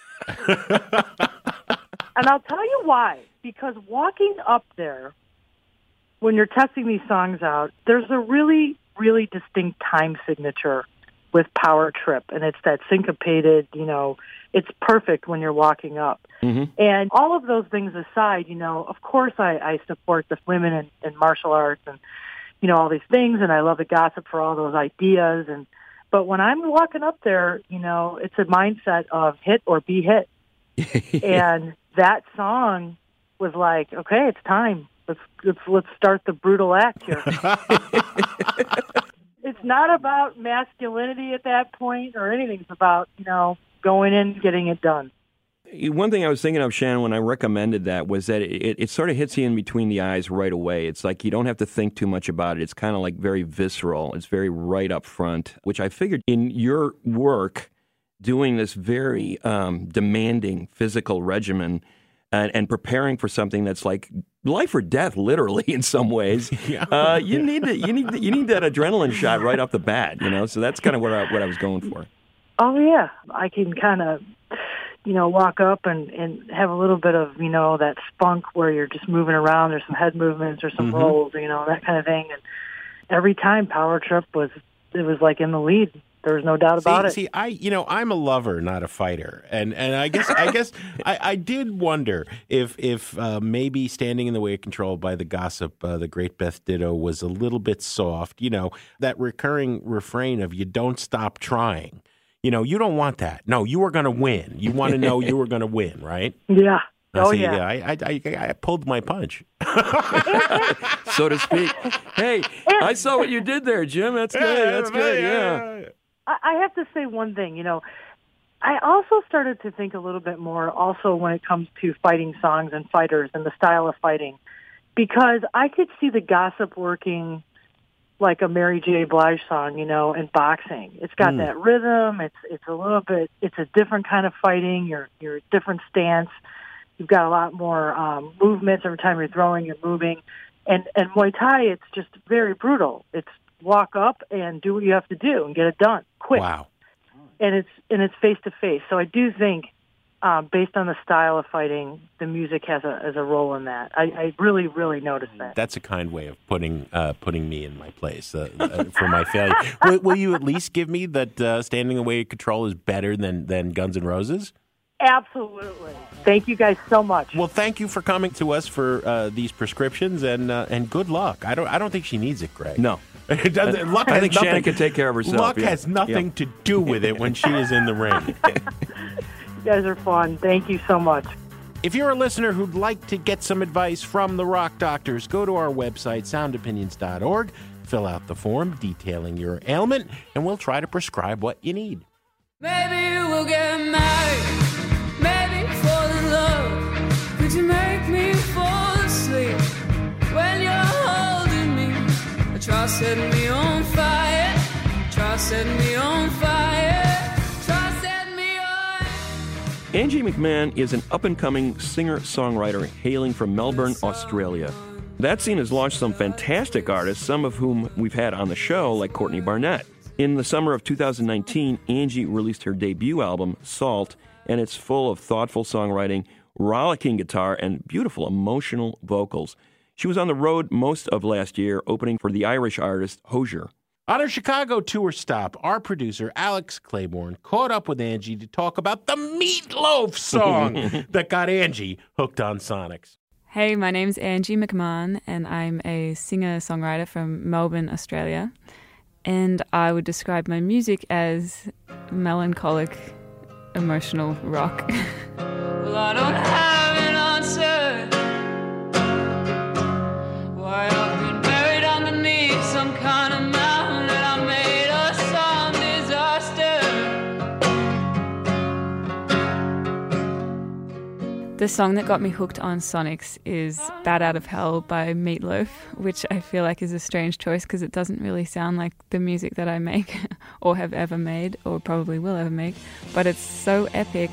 And I'll tell you why. Because walking up there, when you're testing these songs out, there's a really, really distinct time signature with Power Trip. And it's that syncopated, you know, it's perfect when you're walking up. Mm-hmm. And all of those things aside, you know, of course I support the women in martial arts and, you know, all these things. And I love the gossip for all those ideas. But when I'm walking up there, you know, it's a mindset of hit or be hit. And that song was like, okay, it's time. Let's start the brutal act here. It's not about masculinity at that point or anything. It's about, you know, going in, getting it done. One thing I was thinking of, Shannon, when I recommended that was that it sort of hits you in between the eyes right away. It's like you don't have to think too much about it. It's kind of like very visceral. It's very right up front, which I figured in your work doing this very demanding physical regimen and preparing for something that's like life or death, literally in some ways. Yeah. You need that adrenaline shot right off the bat, you know. So that's kind of what I was going for. Oh yeah, I can kind of, you know, walk up and have a little bit of, you know, that spunk where you're just moving around. There's some head movements or some rolls, you know, that kind of thing. And every time Power Trip was like in the lead. There was no doubt about it. See, I'm a lover, not a fighter, and I guess I did wonder if maybe Standing in the Way of Control by the Gossip, the great Beth Ditto, was a little bit soft. You know, that recurring refrain of "you don't stop trying." You don't want that. No, you were going to win. You want to know you were going to win, right? Yeah. Yeah. I pulled my punch. So to speak. Hey, I saw what you did there, Jim. That's good. That's good. Yeah. I have to say one thing, I also started to think a little bit more also when it comes to fighting songs and fighters and the style of fighting, because I could see the gossip working like a Mary J. Blige song, in boxing. It's got that rhythm. It's a little bit, it's a different kind of fighting. You're a different stance. You've got a lot more movements every time you're throwing, you're moving. And Muay Thai, it's just very brutal. It's walk up and do what you have to do and get it done quick. Wow. And it's face to face. So I do think, based on the style of fighting, the music has a role in that. I really, really noticed that. That's a kind way of putting me in my place for my failure. Will you at least give me that Standing Away to Control is better than Guns N' Roses? Absolutely. Thank you guys so much. Well, thank you for coming to us for these prescriptions, and good luck. I don't think she needs it, Greg. No. It doesn't, luck I has think nothing, Shannon can take care of herself. Luck has nothing to do with it when she is in the ring. You guys are fun. Thank you so much. If you're a listener who'd like to get some advice from the Rock Doctors, go to our website, soundopinions.org, fill out the form detailing your ailment, and we'll try to prescribe what you need. Maybe we'll get married, maybe fall in love. Could you make me fall asleep when you're holding me? Try setting me on fire, try setting me on fire, try setting me on. Angie McMahon is an up-and-coming singer-songwriter hailing from Melbourne, Australia. That scene has launched some fantastic artists, some of whom we've had on the show, like Courtney Barnett. In the summer of 2019, Angie released her debut album, Salt, and it's full of thoughtful songwriting, rollicking guitar, and beautiful emotional vocals. She was on the road most of last year, opening for the Irish artist Hozier. On her Chicago tour stop, our producer, Alex Claiborne, caught up with Angie to talk about the Meatloaf song that got Angie hooked on Sonics. Hey, my name's Angie McMahon, and I'm a singer-songwriter from Melbourne, Australia. And I would describe my music as melancholic, emotional rock. Well, I don't have an answer why I've been buried underneath some kind of mountain and I made a some disaster. The song that got me hooked on Sonics is Bat Out of Hell by Meatloaf, which I feel like is a strange choice because it doesn't really sound like the music that I make or have ever made or probably will ever make, but it's so epic.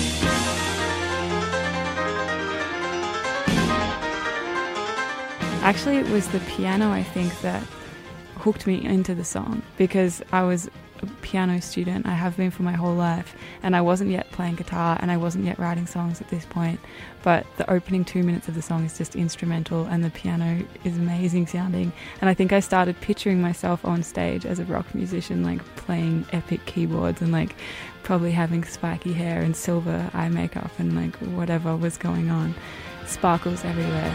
Actually, it was the piano, I think, that hooked me into the song because I was a piano student. I have been for my whole life, and I wasn't yet playing guitar and I wasn't yet writing songs at this point, but the opening 2 minutes of the song is just instrumental and the piano is amazing sounding, and I think I started picturing myself on stage as a rock musician, like playing epic keyboards and like probably having spiky hair and silver eye makeup and like whatever was going on, sparkles everywhere.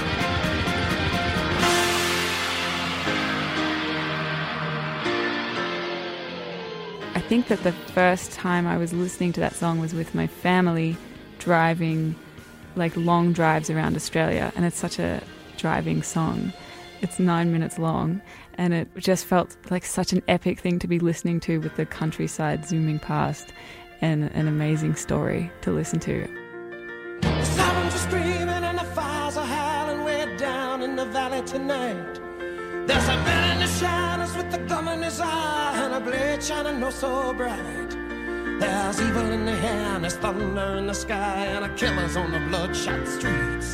I think that the first time I was listening to that song was with my family driving like long drives around Australia, and it's such a driving song. It's 9 minutes long, and it just felt like such an epic thing to be listening to with the countryside zooming past, and an amazing story to listen to. The sirens are screaming and the fires are howling way down in the valley tonight. There's a man in the shadows with a gun in his eye and a blade shining oh so bright. There's evil in the air and there's thunder in the sky and a killer's on the bloodshot streets.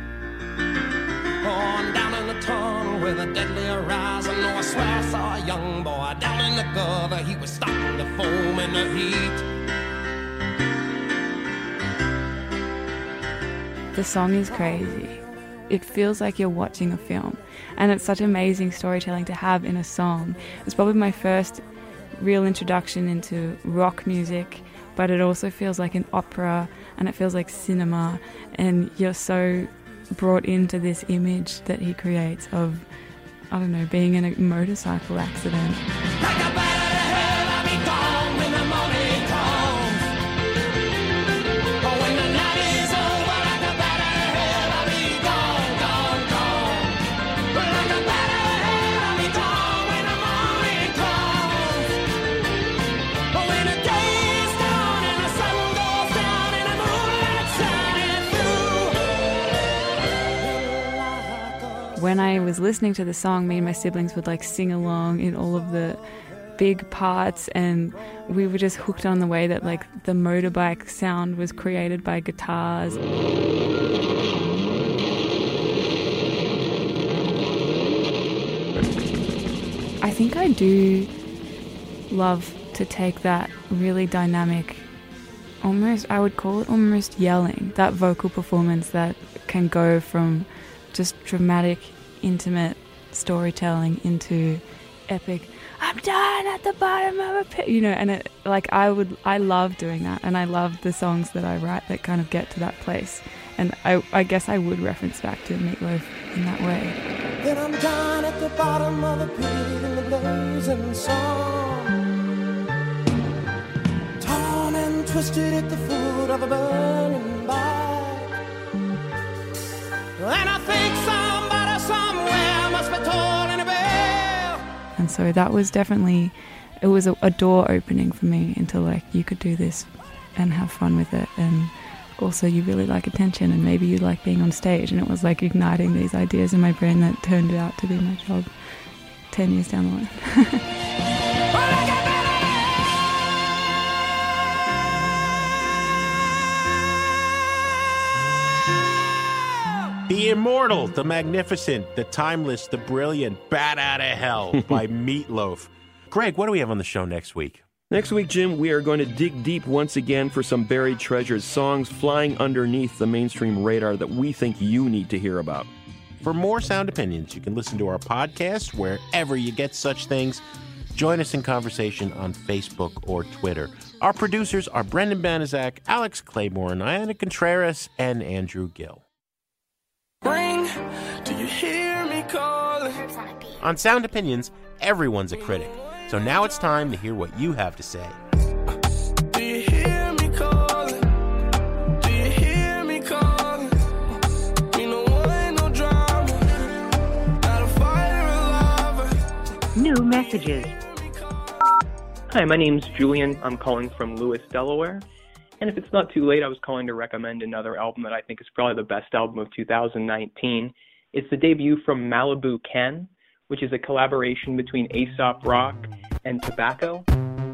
Oh, and down in the tunnel with a deadly horizon, oh, I swear I saw a young boy down in the gutter. He was starting to foam in the heat. The song is crazy. It feels like you're watching a film, and it's such amazing storytelling to have in a song. It's probably my first real introduction into rock music, but it also feels like an opera, and it feels like cinema, and you're so brought into this image that he creates of, I don't know, being in a motorcycle accident. Like a bat out of hell, I'll be gone in the morning. when I was listening to the song, me and my siblings would like sing along in all of the big parts, and we were just hooked on the way that like the motorbike sound was created by guitars. I think I do love to take that really dynamic, almost, I would call it almost yelling, that vocal performance that can go from just dramatic, intimate storytelling into epic, I'm down at the bottom of a pit, you know, and it, like I love doing that, and I love the songs that I write that kind of get to that place, and I guess I would reference back to Meatloaf in that way. Then I'm down at the bottom of a pit in the blazing sun, torn and twisted at the foot of a burning bike, and I think somebody somewhere must be tolling a bell. And so that was definitely, it was a door opening for me into like, you could do this and have fun with it, and also you really like attention, and maybe you like being on stage, and it was like igniting these ideas in my brain that turned out to be my job 10 years down the line. The immortal, the magnificent, the timeless, the brilliant, Bat Out of Hell by Meatloaf. Greg, what do we have on the show next week? Next week, Jim, we are going to dig deep once again for some buried treasures, songs flying underneath the mainstream radar that we think you need to hear about. For more Sound Opinions, you can listen to our podcast wherever you get such things. Join us in conversation on Facebook or Twitter. Our producers are Brendan Banaszak, Alex Claiborne, Iana Contreras, and Andrew Gill. Ring, do you hear me calling? On Sound Opinions, everyone's a critic. So now it's time to hear what you have to say. Do you hear me calling? Do you hear me calling? You know ain't no drama. Not a fire alive. New messages. Hi, my name's Julian. I'm calling from Lewis, Delaware. And if it's not too late, I was calling to recommend another album that I think is probably the best album of 2019. It's the debut from Malibu Ken, which is a collaboration between Aesop Rock and Tobacco.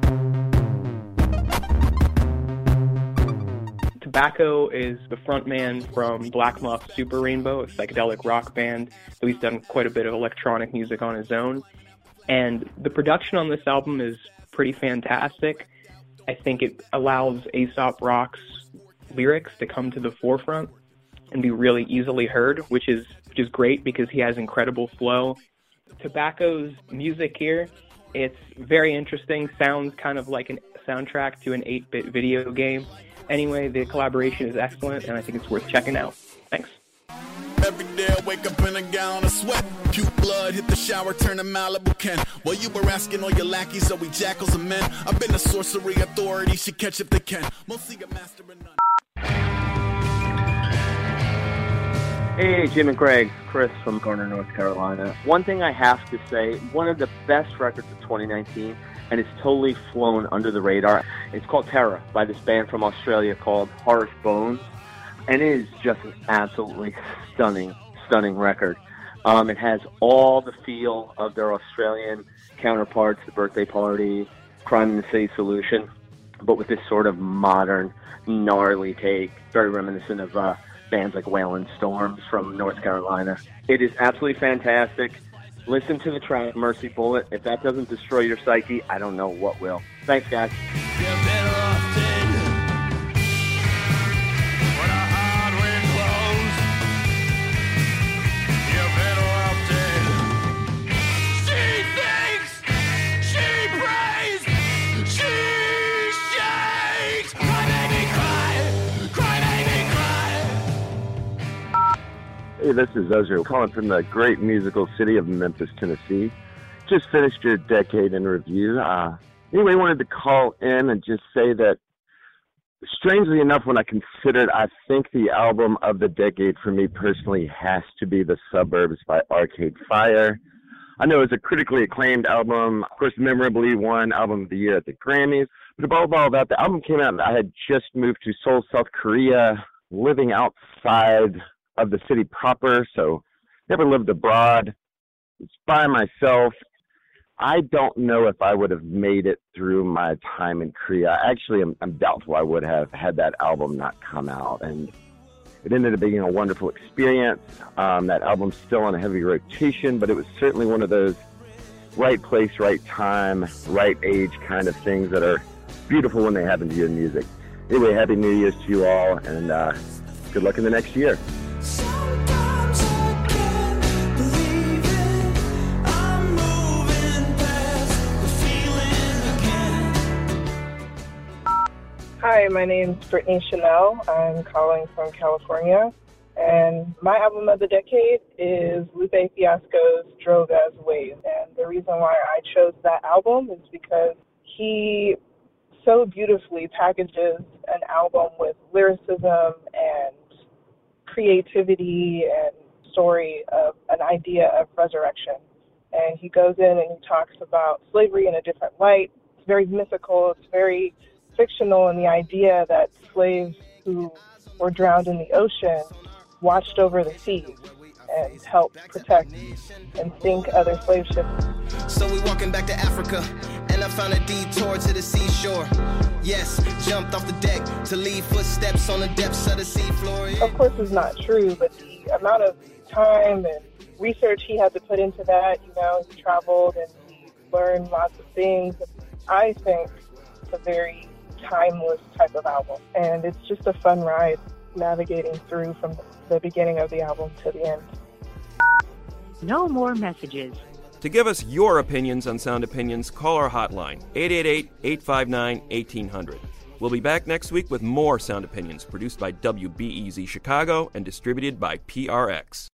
Tobacco is the frontman from Black Moth Super Rainbow, a psychedelic rock band, so he's done quite a bit of electronic music on his own. And the production on this album is pretty fantastic. I think it allows Aesop Rock's lyrics to come to the forefront and be really easily heard, which is great because he has incredible flow. Tobacco's music here, it's very interesting, sounds kind of like a soundtrack to an 8-bit video game. Anyway, the collaboration is excellent, and I think it's worth checking out. Thanks. Every day I wake up in a gallon of sweat. Puke blood, hit the shower, turn to Malibu Ken. While you were asking all your lackeys, are we jackals and men? I've been a sorcery authority, should catch if they can. Mostly a master and none. Hey, Jim and Craig. Chris from Garner, North Carolina. One thing I have to say, one of the best records of 2019, and it's totally flown under the radar. It's called Terra by this band from Australia called Harsh Bones. And it is just an absolutely stunning record. It has all the feel of their Australian counterparts, The Birthday Party, Crime in the City Solution, but with this sort of modern, gnarly take, very reminiscent of bands like Wailing Storms from North Carolina. It is absolutely fantastic. Listen to the track, Mercy Bullet. If that doesn't destroy your psyche, I don't know what will. Thanks, guys. Hey, this is Ezra calling from the great musical city of Memphis, Tennessee. Just finished your decade in review. Anyway, wanted to call in and just say that, strangely enough, when I considered, I think the album of the decade for me personally has to be The Suburbs by Arcade Fire. I know it's a critically acclaimed album, of course, memorably won Album of the Year at the Grammys. But above all that, the album came out and I had just moved to Seoul, South Korea, living outside of the city proper, so never lived abroad. It's by myself. I don't know if I would have made it through my time in Korea. Actually, I'm doubtful I would have had that album not come out. And it ended up being a wonderful experience. That album's still on a heavy rotation, but it was certainly one of those right place, right time, right age kind of things that are beautiful when they happen to you in music. Anyway, Happy New Year's to you all, and good luck in the next year. Hi, my name's Brittany Chanel. I'm calling from California, and my album of the decade is Lupe Fiasco's Drogas Wave. And the reason why I chose that album is because he so beautifully packages an album with lyricism and creativity and story of an idea of resurrection. And he goes in and he talks about slavery in a different light. It's very mythical. It's very fictional in the idea that slaves who were drowned in the ocean watched over the seas and helped protect and sink other slave ships. So we walking back to Africa, and I found a detour to the seashore. Yes, jumped off the deck to leave footsteps on the depths of the seafloor. Of course, it's not true, but the amount of time and research he had to put into that, he traveled and he learned lots of things. I think it's a very timeless type of album, and it's just a fun ride navigating through from the beginning of the album to the end. No more messages. To give us your opinions on Sound Opinions, call our hotline, 888-859-1800. We'll be back next week with more Sound Opinions, produced by WBEZ Chicago and distributed by PRX.